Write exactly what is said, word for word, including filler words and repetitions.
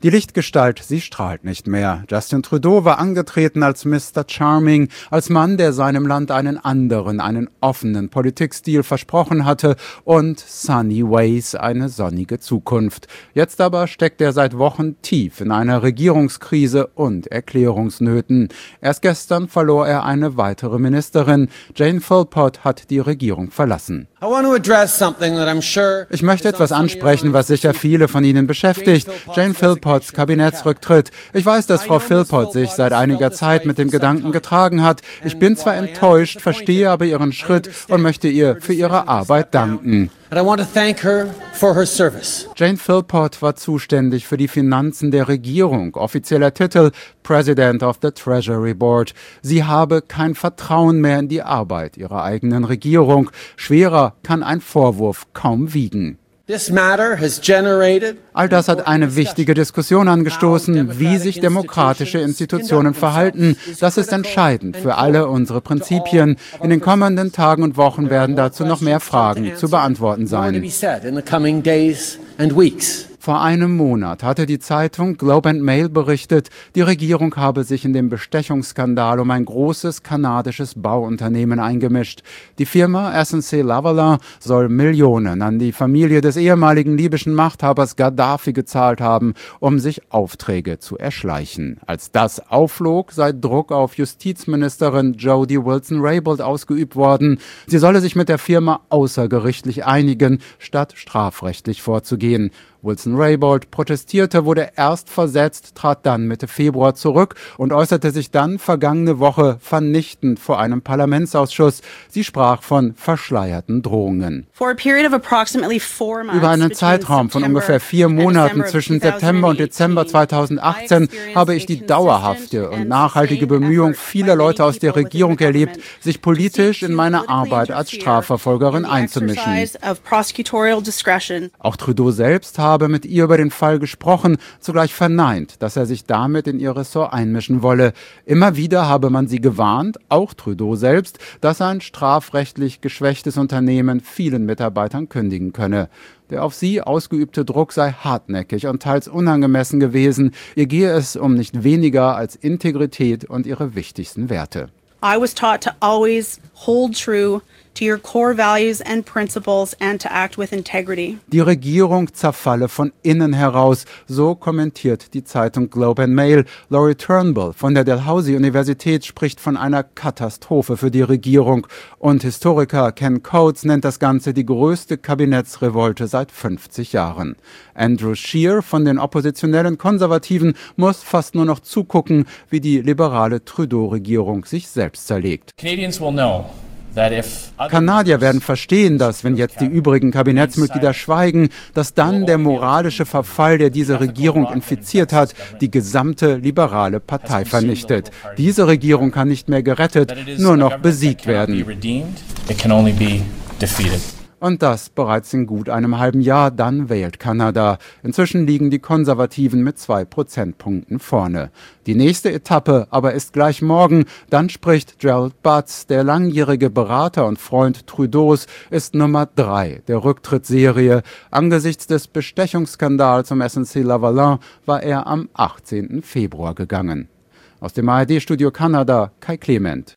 Die Lichtgestalt, sie strahlt nicht mehr. Justin Trudeau war angetreten als Mister Charming, als Mann, der seinem Land einen anderen, einen offenen Politikstil versprochen hatte und Sunny Ways, eine sonnige Zukunft. Jetzt aber steckt er seit Wochen tief in einer Regierungskrise und Erklärungsnöten. Erst gestern verlor er eine weitere Ministerin. Jane Philpott hat die Regierung verlassen. Ich möchte etwas ansprechen, was sicher viele von Ihnen beschäftigt. Jane Philpotts Kabinettsrücktritt. Ich weiß, dass Frau Philpott sich seit einiger Zeit mit dem Gedanken getragen hat. Ich bin zwar enttäuscht, verstehe aber ihren Schritt und möchte ihr für ihre Arbeit danken. Jane Philpott war zuständig für die Finanzen der Regierung, offizieller Titel President of the Treasury Board. Sie habe kein Vertrauen mehr in die Arbeit ihrer eigenen Regierung. Schwerer kann ein Vorwurf kaum wiegen. All das hat eine wichtige Diskussion angestoßen, wie sich demokratische Institutionen verhalten. Das ist entscheidend für alle unsere Prinzipien. In den kommenden Tagen und Wochen werden dazu noch mehr Fragen zu beantworten sein. Vor einem Monat hatte die Zeitung Globe and Mail berichtet, die Regierung habe sich in dem Bestechungsskandal um ein großes kanadisches Bauunternehmen eingemischt. Die Firma S and C Lavalin soll Millionen an die Familie des ehemaligen libyschen Machthabers Gaddafi gezahlt haben, um sich Aufträge zu erschleichen. Als das aufflog, sei Druck auf Justizministerin Jody Wilson-Raybould ausgeübt worden. Sie solle sich mit der Firma außergerichtlich einigen, statt strafrechtlich vorzugehen. Wilson-Raybould protestierte, wurde erst versetzt, trat dann Mitte Februar zurück und äußerte sich dann vergangene Woche vernichtend vor einem Parlamentsausschuss. Sie sprach von verschleierten Drohungen. Über einen Zeitraum von ungefähr vier Monaten zwischen September und Dezember zweitausendachtzehn habe ich die dauerhafte und nachhaltige Bemühung vieler Leute aus der Regierung erlebt, sich politisch in meine Arbeit als Strafverfolgerin einzumischen. Auch Trudeau selbst habe habe mit ihr über den Fall gesprochen, zugleich verneint, dass er sich damit in ihr Ressort einmischen wolle. Immer wieder habe man sie gewarnt, auch Trudeau selbst, dass ein strafrechtlich geschwächtes Unternehmen vielen Mitarbeitern kündigen könne. Der auf sie ausgeübte Druck sei hartnäckig und teils unangemessen gewesen. Ihr gehe es um nicht weniger als Integrität und ihre wichtigsten Werte. I was taught to always hold true to your core values and principles and to act with integrity. Die Regierung zerfalle von innen heraus, so kommentiert die Zeitung Globe and Mail. Laurie Turnbull von der Dalhousie-Universität spricht von einer Katastrophe für die Regierung. Und Historiker Ken Coates nennt das Ganze die größte Kabinettsrevolte seit fünfzig Jahren. Andrew Scheer von den oppositionellen Konservativen muss fast nur noch zugucken, wie die liberale Trudeau-Regierung sich selbst zerlegt. Kanadier werden verstehen, dass, wenn jetzt die übrigen Kabinettsmitglieder schweigen, dass dann der moralische Verfall, der diese Regierung infiziert hat, die gesamte liberale Partei vernichtet. Diese Regierung kann nicht mehr gerettet, nur noch besiegt werden. Und das bereits in gut einem halben Jahr, dann wählt Kanada. Inzwischen liegen die Konservativen mit zwei Prozentpunkten vorne. Die nächste Etappe aber ist gleich morgen. Dann spricht Gerald Butts, der langjährige Berater und Freund Trudeaus, ist Nummer drei der Rücktrittsserie. Angesichts des Bestechungsskandals um S and C Lavalin war er am achtzehnten Februar gegangen. Aus dem A R D-Studio Kanada, Kai Clement.